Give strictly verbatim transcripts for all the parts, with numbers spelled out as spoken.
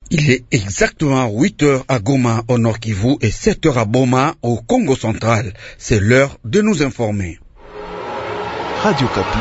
Il est exactement huit heures à Goma au Nord Kivu et sept heures à Boma au Congo central. C'est l'heure de nous informer. Radio Kapi.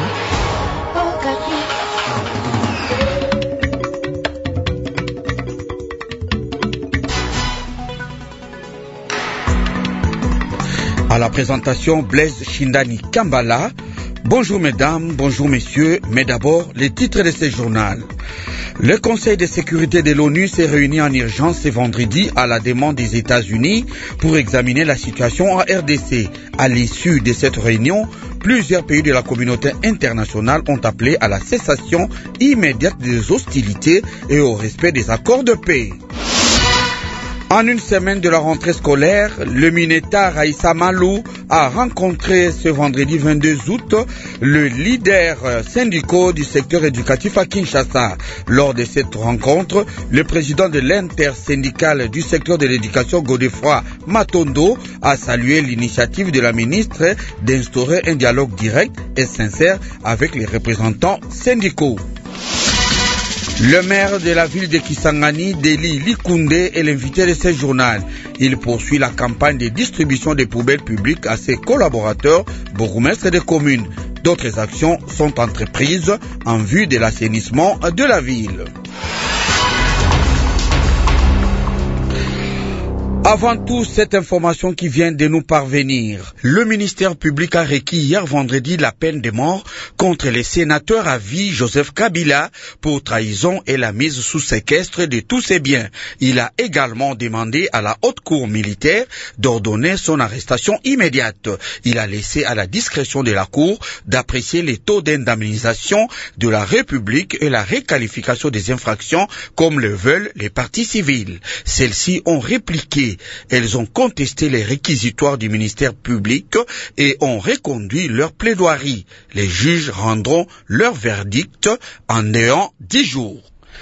À la présentation, Blaise Shindani Kambala. Bonjour mesdames, bonjour messieurs, mais d'abord les titres de ce journal. Le Conseil de sécurité de l'ONU s'est réuni en urgence ce vendredi à la demande des États-Unis pour examiner la situation en R D C. À l'issue de cette réunion, plusieurs pays de la communauté internationale ont appelé à la cessation immédiate des hostilités et au respect des accords de paix. En une semaine de la rentrée scolaire, le Mineta Raissa Malou a rencontré ce vendredi vingt-deux août le leader syndical du secteur éducatif à Kinshasa. Lors de cette rencontre, le président de l'intersyndicale du secteur de l'éducation, Godefroy Matondo, a salué l'initiative de la ministre d'instaurer un dialogue direct et sincère avec les représentants syndicaux. Le maire de la ville de Kisangani, Deli Likunde, est l'invité de ce journal. Il poursuit la campagne de distribution des poubelles publiques à ses collaborateurs, bourgmestres des communes. D'autres actions sont entreprises en vue de l'assainissement de la ville. Avant tout, cette information qui vient de nous parvenir. Le ministère public a requis hier vendredi la peine de mort contre le sénateur à vie Joseph Kabila pour trahison et la mise sous séquestre de tous ses biens. Il a également demandé à la haute cour militaire d'ordonner son arrestation immédiate. Il a laissé à la discrétion de la cour d'apprécier les taux d'indemnisation de la République et la réqualification des infractions comme le veulent les parties civiles. Celles-ci ont répliqué. Elles ont contesté les réquisitoires du ministère public et ont reconduit leur plaidoirie. Les juges rendront leur verdict en ayant dix jours.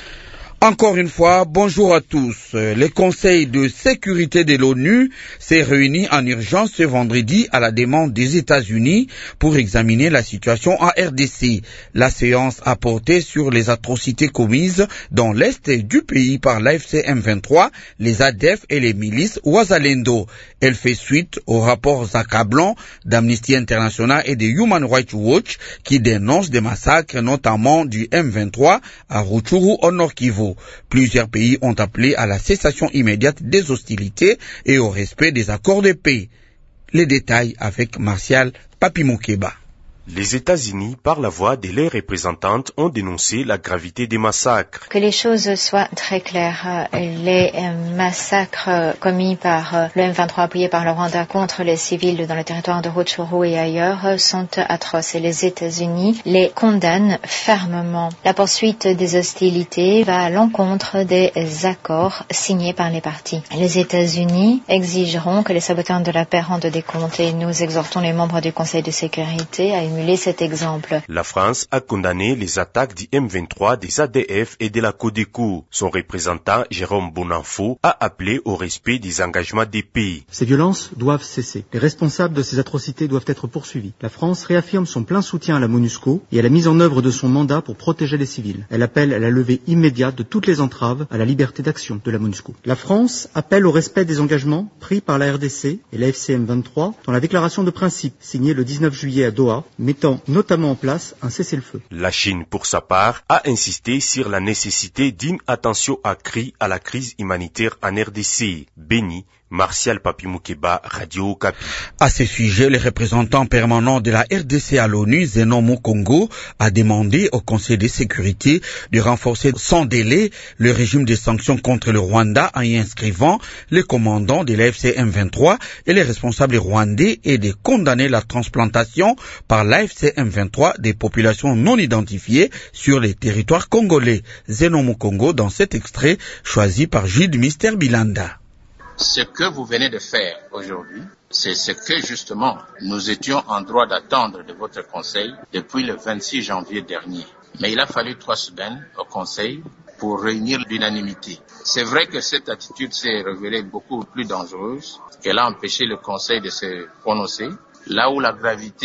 Encore une fois, bonjour à tous. Le Conseil de sécurité de l'ONU s'est réuni en urgence ce vendredi à la demande des États-Unis pour examiner la situation en R D C. La séance a porté sur les atrocités commises dans l'est du pays par l'A F C M vingt-trois, les A D F et les milices Ouazalendo. Elle fait suite aux rapports accablants d'Amnesty International et de Human Rights Watch qui dénoncent des massacres, notamment du M vingt-trois à Rutshuru au Nord Kivu. Plusieurs pays ont appelé à la cessation immédiate des hostilités et au respect des accords de paix. Les détails avec Martial Papimokeba. Les États-Unis, par la voix de leurs représentantes, ont dénoncé la gravité des massacres. Que les choses soient très claires. Les massacres commis par le M vingt-trois appuyé par le Rwanda contre les civils dans le territoire de Rutshuru et ailleurs sont atroces et les États-Unis les condamnent fermement. La poursuite des hostilités va à l'encontre des accords signés par les parties. Les États-Unis exigeront que les saboteurs de la paix rendent des comptes et nous exhortons les membres du Conseil de sécurité à cet exemple. La France a condamné les attaques du M vingt-trois, des A D F et de la Codeco. Son représentant, Jérôme Bonanfo, a appelé au respect des engagements des pays. Ces violences doivent cesser. Les responsables de ces atrocités doivent être poursuivis. La France réaffirme son plein soutien à la MONUSCO et à la mise en œuvre de son mandat pour protéger les civils. Elle appelle à la levée immédiate de toutes les entraves à la liberté d'action de la MONUSCO. La France appelle au respect des engagements pris par la R D C et la F C M vingt-trois dans la déclaration de principe signée le dix-neuf juillet à Doha, mettant notamment en place un cessez-le-feu. La Chine, pour sa part, a insisté sur la nécessité d'une attention accrue à la crise humanitaire en R D C. Béni, Martial Papimokeba, Radio Kapi. À ce sujet, le représentant permanent de la R D C à l'ONU, Zenon Mukongo, a demandé au Conseil de sécurité de renforcer sans délai le régime de sanctions contre le Rwanda en y inscrivant les commandants de l'A F C M vingt-trois et les responsables rwandais et de condamner la transplantation par l'A F C M vingt-trois des populations non identifiées sur les territoires congolais. Zenon Mukongo dans cet extrait choisi par Gilles Mister Bilanda. Ce que vous venez de faire aujourd'hui, c'est ce que justement nous étions en droit d'attendre de votre Conseil depuis le vingt-six janvier dernier. Mais il a fallu trois semaines au Conseil pour réunir l'unanimité. C'est vrai que cette attitude s'est révélée beaucoup plus dangereuse, qu'elle a empêché le Conseil de se prononcer, là où la gravité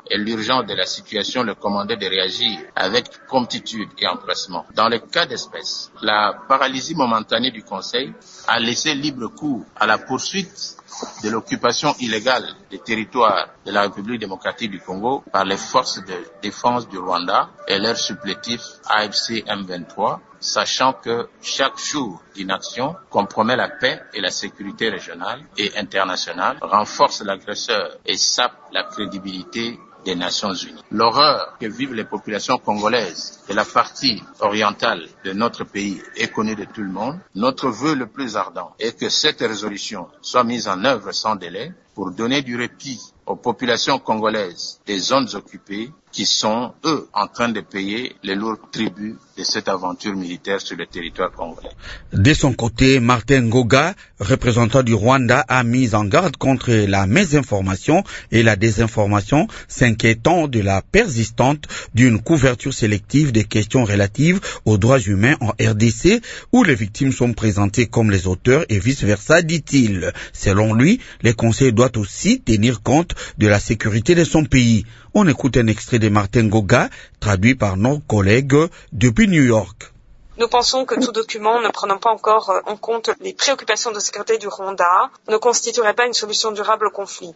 et l'urgence de la situation le commandaient de réagir avec promptitude et empressement. Dans le cas d'espèce, la paralysie momentanée du Conseil a laissé libre cours à la poursuite de l'occupation illégale des territoires de la République démocratique du Congo par les forces de défense du Rwanda et leur supplétif A F C M vingt-trois, sachant que chaque jour d'inaction compromet la paix et la sécurité régionale et internationale, renforce l'agresseur et sape la crédibilité des Nations Unies. L'horreur que vivent les populations congolaises de la partie orientale de notre pays est connue de tout le monde. Notre vœu le plus ardent est que cette résolution soit mise en œuvre sans délai pour donner du répit aux populations congolaises des zones occupées qui sont, eux, en train de payer les lourds tributs de cette aventure militaire sur le territoire congolais. De son côté, Martin Ngoga, représentant du Rwanda, a mis en garde contre la mésinformation et la désinformation, s'inquiétant de la persistante d'une couverture sélective des questions relatives aux droits humains en R D C, où les victimes sont présentées comme les auteurs et vice-versa, dit-il. Selon lui, le Conseil doit aussi tenir compte de la sécurité de son pays. On écoute un extrait de Martin Ngoga, traduit par nos collègues depuis New York. Nous pensons que tout document ne prenant pas encore en compte les préoccupations de sécurité du Rwanda ne constituerait pas une solution durable au conflit.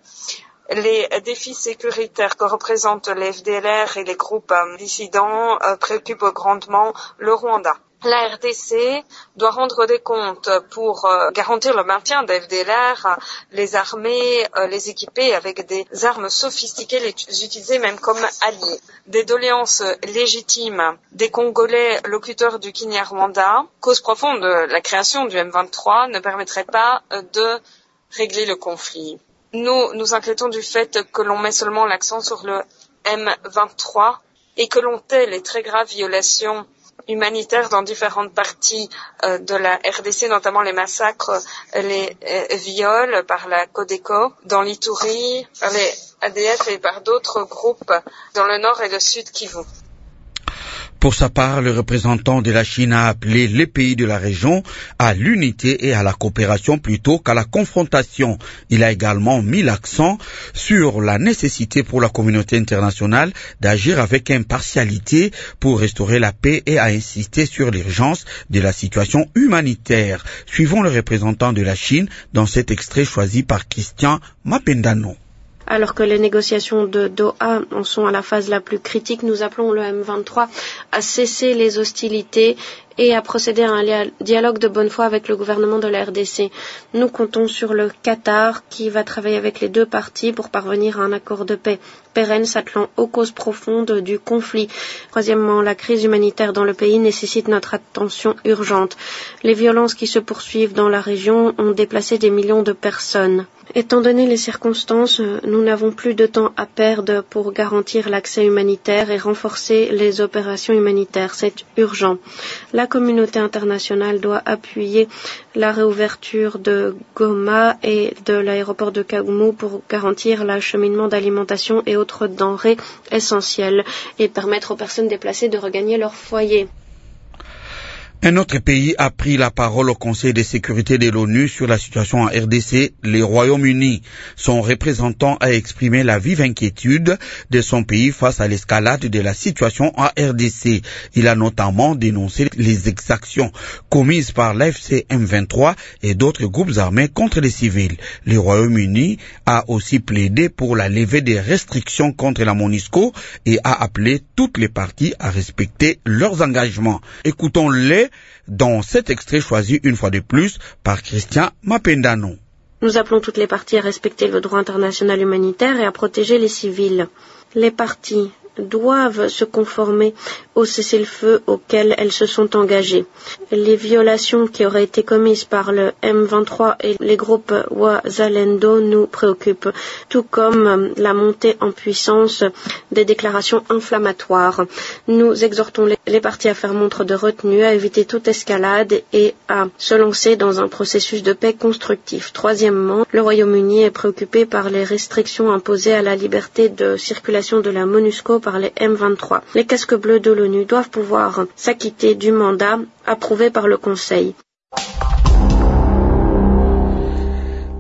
Les défis sécuritaires que représentent les F D L R et les groupes dissidents préoccupent grandement le Rwanda. La R D C doit rendre des comptes pour euh, garantir le maintien des F D L R, les armées, euh, les équiper avec des armes sophistiquées, les utiliser même comme alliés. Des doléances légitimes des Congolais locuteurs du Kinyarwanda, cause profonde de la création du M vingt-trois, ne permettrait pas euh, de régler le conflit. Nous nous inquiétons du fait que l'on met seulement l'accent sur le M vingt-trois et que l'on tait les très graves violations humanitaires dans différentes parties euh, de la R D C, notamment les massacres, les euh, viols par la Codeco, dans l'Ituri, par les A D F et par d'autres groupes dans le nord et le sud Kivu. Pour sa part, le représentant de la Chine a appelé les pays de la région à l'unité et à la coopération plutôt qu'à la confrontation. Il a également mis l'accent sur la nécessité pour la communauté internationale d'agir avec impartialité pour restaurer la paix et a insisté sur l'urgence de la situation humanitaire. Suivons le représentant de la Chine dans cet extrait choisi par Christian Mapendano. Alors que les négociations de Doha en sont à la phase la plus critique, nous appelons le M vingt-trois à cesser les hostilités et à procéder à un dialogue de bonne foi avec le gouvernement de la R D C. Nous comptons sur le Qatar qui va travailler avec les deux parties pour parvenir à un accord de paix pérenne s'attelant aux causes profondes du conflit. Troisièmement, la crise humanitaire dans le pays nécessite notre attention urgente. Les violences qui se poursuivent dans la région ont déplacé des millions de personnes. Étant donné les circonstances, nous n'avons plus de temps à perdre pour garantir l'accès humanitaire et renforcer les opérations humanitaires. C'est urgent. La communauté internationale doit appuyer la réouverture de Goma et de l'aéroport de Kagoumou pour garantir l'acheminement d'alimentation et autres denrées essentielles et permettre aux personnes déplacées de regagner leur foyer. Un autre pays a pris la parole au Conseil de sécurité de l'ONU sur la situation en R D C, le Royaume-Uni. Son représentant a exprimé la vive inquiétude de son pays face à l'escalade de la situation en R D C. Il a notamment dénoncé les exactions commises par l'A F C M vingt-trois et d'autres groupes armés contre les civils. Le Royaume-Uni a aussi plaidé pour la levée des restrictions contre la MONUSCO et a appelé toutes les parties à respecter leurs engagements. Écoutons-les dans cet extrait choisi une fois de plus par Christian Mapendano. Nous appelons toutes les parties à respecter le droit international humanitaire et à protéger les civils. Les parties doivent se conformer au cessez-le-feu auquel elles se sont engagées. Les violations qui auraient été commises par le M vingt-trois et les groupes Wazalendo nous préoccupent, tout comme la montée en puissance des déclarations inflammatoires. Nous exhortons les parties à faire montre de retenue, à éviter toute escalade et à se lancer dans un processus de paix constructif. Troisièmement, le Royaume-Uni est préoccupé par les restrictions imposées à la liberté de circulation de la MONUSCO par les M vingt-trois. Les casques bleus de l'ONU doivent pouvoir s'acquitter du mandat approuvé par le Conseil.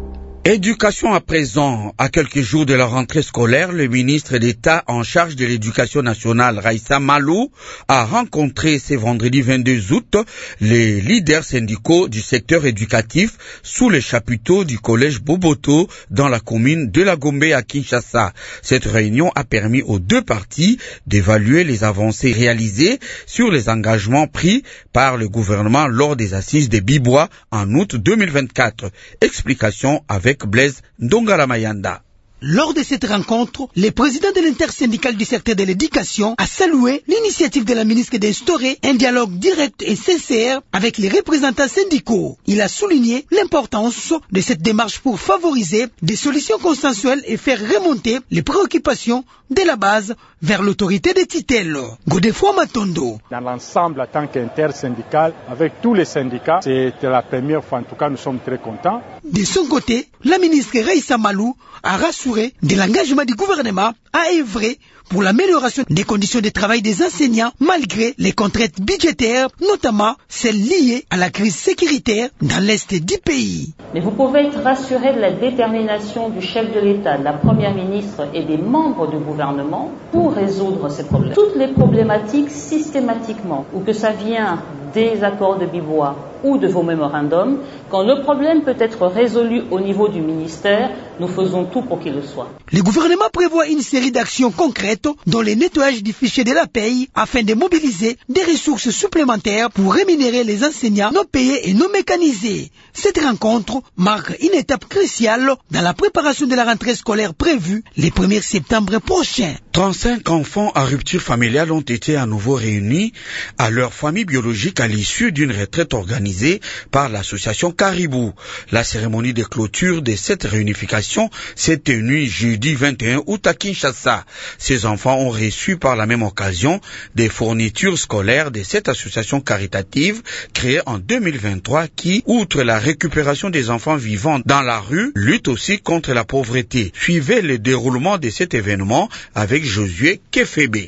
Éducation à présent. À quelques jours de la rentrée scolaire, le ministre d'État en charge de l'éducation nationale, Raissa Malou, a rencontré ce vendredi vingt-deux août les leaders syndicaux du secteur éducatif sous le chapiteau du collège Boboto dans la commune de la Gombe à Kinshasa. Cette réunion a permis aux deux parties d'évaluer les avancées réalisées sur les engagements pris par le gouvernement lors des assises de Bibois en août deux mille vingt-quatre. Explication avec Blaise Ndongala-Mayanda. Lors de cette rencontre, le président de l'intersyndicale du secteur de l'éducation a salué l'initiative de la ministre d'instaurer un dialogue direct et sincère avec les représentants syndicaux. Il a souligné l'importance de cette démarche pour favoriser des solutions consensuelles et faire remonter les préoccupations de la base vers l'autorité des tutelles. Godefroid Matondo. Dans l'ensemble, en tant qu'intersyndical, avec tous les syndicats, c'était la première fois, en tout cas, nous sommes très contents. De son côté, la ministre Raissa Malou a rassuré de l'engagement du gouvernement à œuvrer pour l'amélioration des conditions de travail des enseignants malgré les contraintes budgétaires, notamment celles liées à la crise sécuritaire dans l'est du pays. Mais vous pouvez être rassuré de la détermination du chef de l'État, de la première ministre et des membres du gouvernement pour résoudre ces problèmes. Toutes les problématiques systématiquement, ou que ça vient des accords de Bibois ou de vos mémorandums, quand le problème peut être résolu au niveau du ministère, nous faisons tout pour qu'il le soit. Le gouvernement prévoit une série d'actions concrètes dont le nettoyage du fichier de la paye afin de mobiliser des ressources supplémentaires pour rémunérer les enseignants non payés et non mécanisés. Cette rencontre marque une étape cruciale dans la préparation de la rentrée scolaire prévue le premier septembre prochain. trente-cinq enfants à rupture familiale ont été à nouveau réunis à leur famille biologique à l'issue d'une retraite organisée par l'association Caribou. La cérémonie de clôture de cette réunification s'est tenue jeudi vingt et un août à Kinshasa. Ces enfants ont reçu par la même occasion des fournitures scolaires de cette association caritative créée en deux mille vingt-trois qui, outre la récupération des enfants vivant dans la rue, lutte aussi contre la pauvreté. Suivez le déroulement de cet événement avec Josué Kefebe.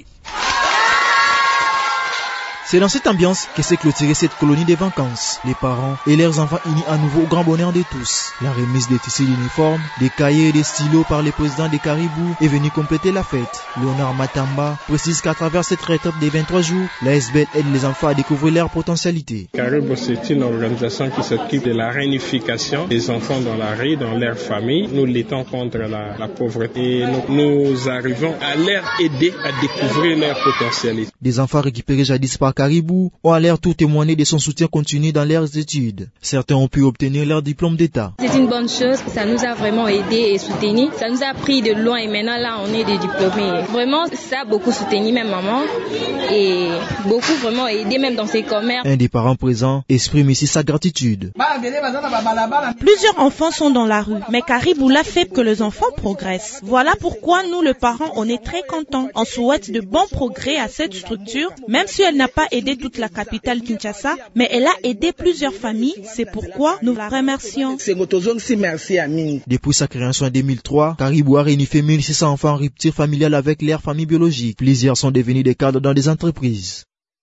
C'est dans cette ambiance que s'est clôturée cette colonie de vacances. Les parents et leurs enfants unis à nouveau au grand bonheur de tous. La remise des tissus d'uniformes, des cahiers et des stylos par les présidents des Caribous est venue compléter la fête. Léonard Matamba précise qu'à travers cette retraite des vingt-trois jours, la S B L aide les enfants à découvrir leur potentialité. Caribou, c'est une organisation qui s'occupe de la réunification des enfants dans la rue, dans leur famille. Nous luttons contre la, la pauvreté et nous, nous arrivons à leur aider à découvrir leur potentialité. Des enfants récupérés jadis par Caribou ont à l'air tout témoigner de son soutien continu dans leurs études. Certains ont pu obtenir leur diplôme d'État. C'est une bonne chose, ça nous a vraiment aidé et soutenu. Ça nous a pris de loin et maintenant là on est des diplômés. Vraiment ça a beaucoup soutenu même maman et beaucoup vraiment aidé même dans ses commerces. Un des parents présents exprime ici sa gratitude. Plusieurs enfants sont dans la rue, mais Caribou l'a fait que les enfants progressent. Voilà pourquoi nous les parents on est très contents. On souhaite de bons progrès à cette structure, même si elle n'a pas aidé toute la capitale Kinshasa, mais elle a aidé plusieurs familles, c'est pourquoi nous la remercions. Depuis sa création en deux mille trois, Caribou a réunifié mille six cents enfants en rupture familiale avec leur famille biologique. Plusieurs sont devenus des cadres dans des entreprises.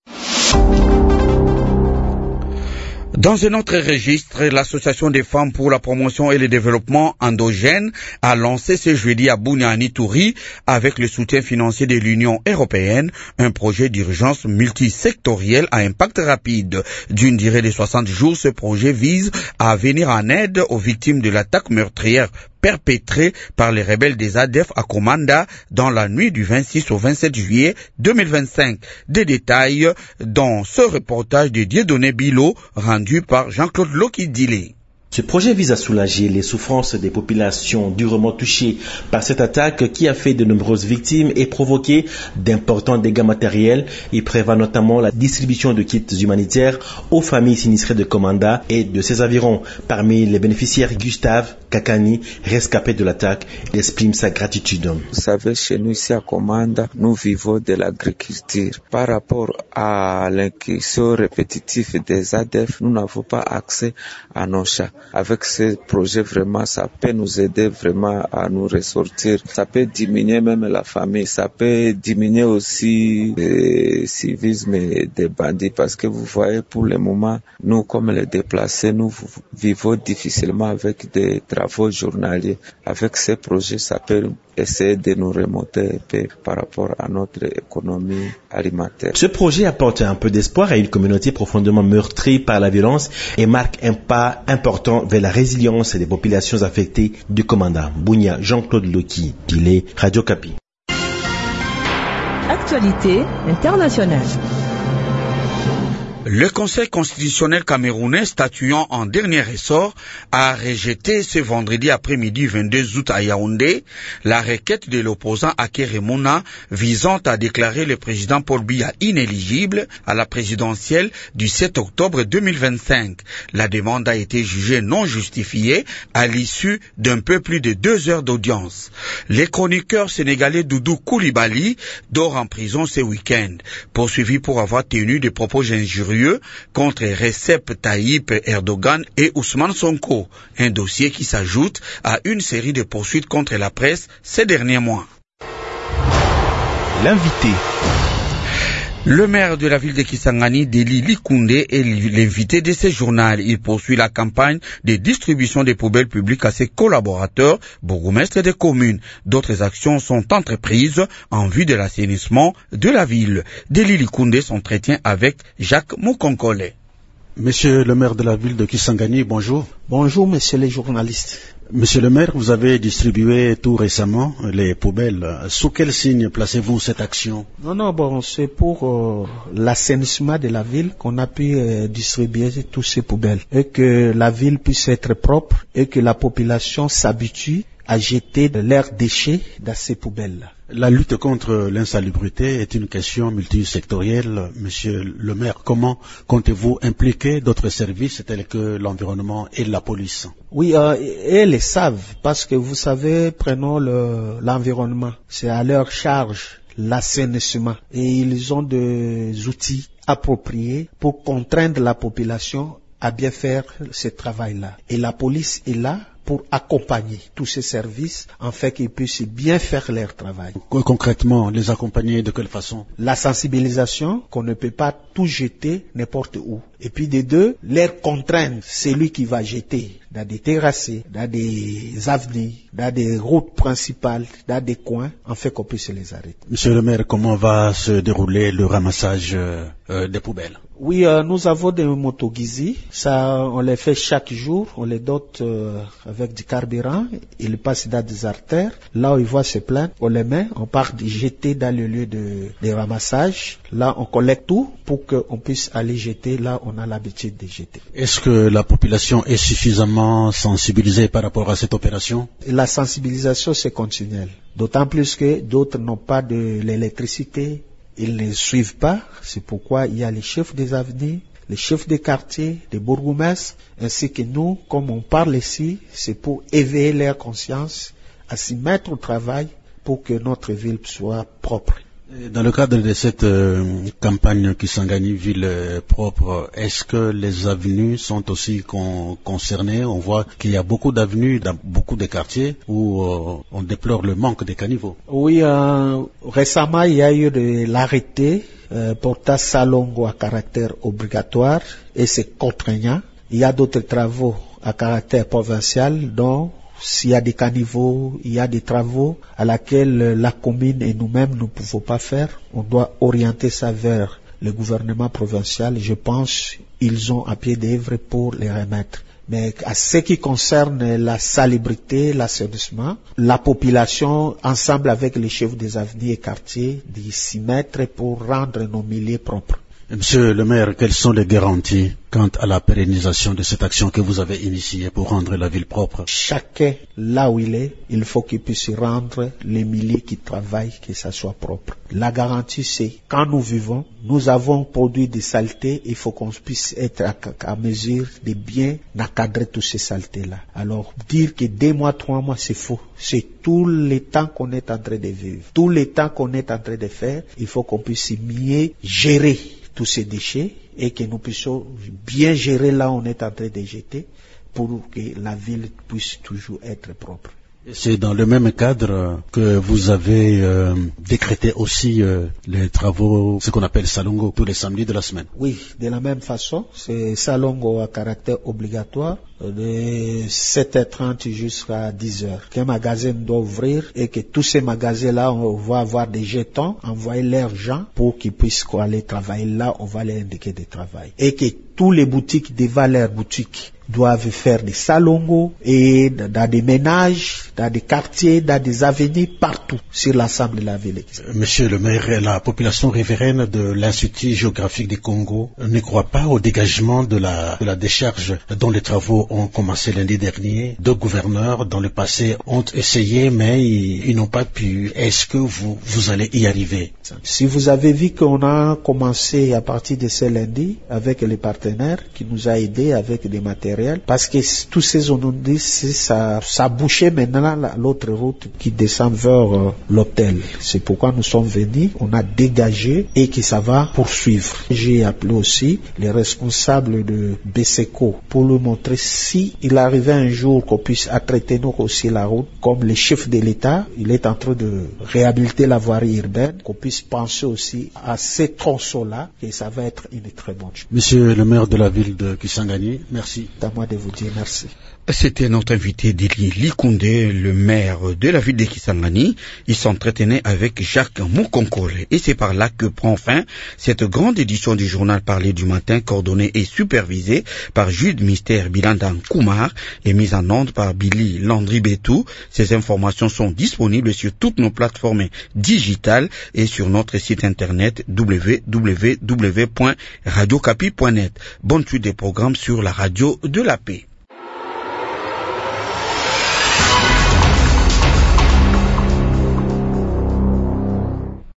Dans un autre registre, l'Association des femmes pour la promotion et le développement endogène a lancé ce jeudi à Bunia en Ituri, avec le soutien financier de l'Union européenne, un projet d'urgence multisectoriel à impact rapide. D'une durée de soixante jours, ce projet vise à venir en aide aux victimes de l'attaque meurtrière perpétrée par les rebelles des A D F à Komanda dans la nuit du vingt-six au vingt-sept juillet deux mille vingt-cinq. Des détails dans ce reportage de Dieudonné Bilo rendu par Jean-Claude Lokidile. Ce projet vise à soulager les souffrances des populations durement touchées par cette attaque qui a fait de nombreuses victimes et provoqué d'importants dégâts matériels. Il prévoit notamment la distribution de kits humanitaires aux familles sinistrées de Komanda et de ses environs. Parmi les bénéficiaires, Gustave Kakani, rescapé de l'attaque, exprime sa gratitude. Vous savez, chez nous ici à Komanda, nous vivons de l'agriculture. Par rapport à l'inquisition répétitive des A D F, nous n'avons pas accès à nos chats. Avec ce projet, vraiment, ça peut nous aider vraiment à nous ressortir. Ça peut diminuer même la famille. Ça peut diminuer aussi le civisme des bandits parce que vous voyez, pour le moment, nous, comme les déplacés, nous vivons difficilement avec des travaux journaliers. Avec ce projet, ça peut essayer de nous remonter un peu par rapport à notre économie alimentaire. Ce projet apporte un peu d'espoir à une communauté profondément meurtrie par la violence et marque un pas important vers la résilience des populations affectées du commandant Bounia Jean-Claude Loki, Pilé, Radio Kapi. Actualité internationale. Le Conseil constitutionnel camerounais, statuant en dernier ressort, a rejeté ce vendredi après-midi vingt-deux août à Yaoundé la requête de l'opposant Aké Mouna visant à déclarer le président Paul Biya inéligible à la présidentielle du sept octobre deux mille vingt-cinq. La demande a été jugée non justifiée à l'issue d'un peu plus de deux heures d'audience. Le chroniqueur sénégalais Doudou Koulibaly dort en prison ce week-end, poursuivi pour avoir tenu des propos injurieux contre Recep Tayyip Erdogan et Ousmane Sonko, un dossier qui s'ajoute à une série de poursuites contre la presse ces derniers mois. L'invité. Le maire de la ville de Kisangani, Deli Likunde, est l'invité de ce journal. Il poursuit la campagne de distribution des poubelles publiques à ses collaborateurs, bourgmestres des communes. D'autres actions sont entreprises en vue de l'assainissement de la ville. Deli Likunde s'entretient avec Jacques Moukonkole. Monsieur le maire de la ville de Kisangani, bonjour. Bonjour, monsieur les journalistes. Monsieur le maire, vous avez distribué tout récemment les poubelles. Sous quel signe placez-vous cette action? Non, non, bon, c'est pour euh, l'assainissement de la ville qu'on a pu euh, distribuer toutes ces poubelles et que la ville puisse être propre et que la population s'habitue à jeter leurs déchets dans ces poubelles-là. La lutte contre l'insalubrité est une question multisectorielle. Monsieur le maire, comment comptez-vous impliquer d'autres services tels que l'environnement et la police? Oui, euh, elles le savent parce que vous savez, prenons le, l'environnement, c'est à leur charge l'assainissement et ils ont des outils appropriés pour contraindre la population à bien faire ce travail-là. Et la police est là pour accompagner tous ces services en fait qu'ils puissent bien faire leur travail. Concrètement, les accompagner de quelle façon? La sensibilisation, qu'on ne peut pas tout jeter n'importe où. Et puis de deux, leur contraindre celui qui va jeter dans des terrasses, dans des avenues, dans des routes principales, dans des coins, en fait qu'on puisse les arrêter. Monsieur le maire, comment va se dérouler le ramassage euh, des poubelles? Oui, euh, nous avons des motoguisis. Ça, on les fait chaque jour. On les dote euh, avec du carburant. Ils passent dans des artères. Là où ils voient se plaindre, on les met. On part de jeter dans le lieu de, de ramassage. Là, on collecte tout pour qu'on puisse aller jeter là où on a l'habitude de jeter. Est-ce que la population est suffisamment sensibilisée par rapport à cette opération? La sensibilisation, c'est continuel. D'autant plus que d'autres n'ont pas de l'électricité. Ils ne suivent pas, c'est pourquoi il y a les chefs des avenues, les chefs des quartiers, les bourgmestres, ainsi que nous, comme on parle ici, c'est pour éveiller leur conscience à s'y mettre au travail pour que notre ville soit propre. Dans le cadre de cette euh, campagne Kisangani ville euh, propre, est-ce que les avenues sont aussi con concernées? On voit qu'il y a beaucoup d'avenues dans beaucoup de quartiers où euh, on déplore le manque de caniveaux. Oui, euh, récemment il y a eu de l'arrêté euh, portant Salongo à caractère obligatoire et c'est contraignant. Il y a d'autres travaux à caractère provincial dont s'il y a des caniveaux, il y a des travaux à laquelle la commune et nous-mêmes ne pouvons pas faire. On doit orienter ça vers le gouvernement provincial. Je pense qu'ils ont à pied d'œuvre pour les remettre. Mais à ce qui concerne la salubrité, l'assainissement, la population, ensemble avec les chefs des avenues et quartiers, d'y s'y mettre pour rendre nos milieux propres. Monsieur le maire, quelles sont les garanties quant à la pérennisation de cette action que vous avez initiée pour rendre la ville propre? Chacun, là où il est, il faut qu'il puisse rendre les milliers qui travaillent, que ça soit propre. La garantie, c'est quand nous vivons, nous avons produit des saletés, il faut qu'on puisse être à, à mesure de bien encadrer toutes ces saletés-là. Alors, dire que deux mois, trois mois, c'est faux. C'est tout le temps qu'on est en train de vivre. Tout le temps qu'on est en train de faire, il faut qu'on puisse mieux gérer tous ces déchets et que nous puissions bien gérer là où on est en train de jeter pour que la ville puisse toujours être propre. C'est dans le même cadre que vous avez euh, décrété aussi euh, les travaux, ce qu'on appelle Salongo, tous les samedis de la semaine. Oui, de la même façon, c'est Salongo à caractère obligatoire de sept heures trente jusqu'à dix heures. Qu'un magasin doit ouvrir et que tous ces magasins-là, on va avoir des jetons, envoyer leurs gens pour qu'ils puissent aller travailler là, on va les indiquer de travail. Et que tous les boutiques devant leur boutique doivent faire des salongos et dans des ménages, dans des quartiers, dans des avenues, partout sur l'ensemble de la ville. Monsieur le maire, la population riveraine de l'Institut géographique du Congo ne croit pas au dégagement de la, de la décharge dont les travaux ont commencé lundi dernier. Deux gouverneurs dans le passé ont essayé, mais ils, ils n'ont pas pu. Est-ce que vous, vous allez y arriver? Si vous avez vu qu'on a commencé à partir de ce lundi avec les partenaires qui nous a aidés avec des matériels, parce que tous ces zones, ça, ça bouchait maintenant l'autre route qui descend vers euh, l'hôtel. C'est pourquoi nous sommes venus, on a dégagé et que ça va poursuivre. J'ai appelé aussi les responsables de BESECO pour lui montrer si il arrivait un jour qu'on puisse entretenir aussi la route, comme le chef de l'État, il est en train de réhabiliter la voirie urbaine, qu'on puisse penser aussi à ces tronçons-là, et ça va être une très bonne chose. Monsieur le maire de la ville de Kisangani, merci. C'est à moi de vous dire merci. C'était notre invité Dili Likunde, le maire de la ville de Kisangani. Il s'entretenait avec Jacques Moukonkole. Et c'est par là que prend fin cette grande édition du journal Parler du matin, coordonnée et supervisée par Jude Mystère Bilandan Koumar et mise en onde par Billy Landry Betou. Ces informations sont disponibles sur toutes nos plateformes digitales et sur notre site internet w w w point radio capi point net. Bonne suite des programmes sur la radio de la paix.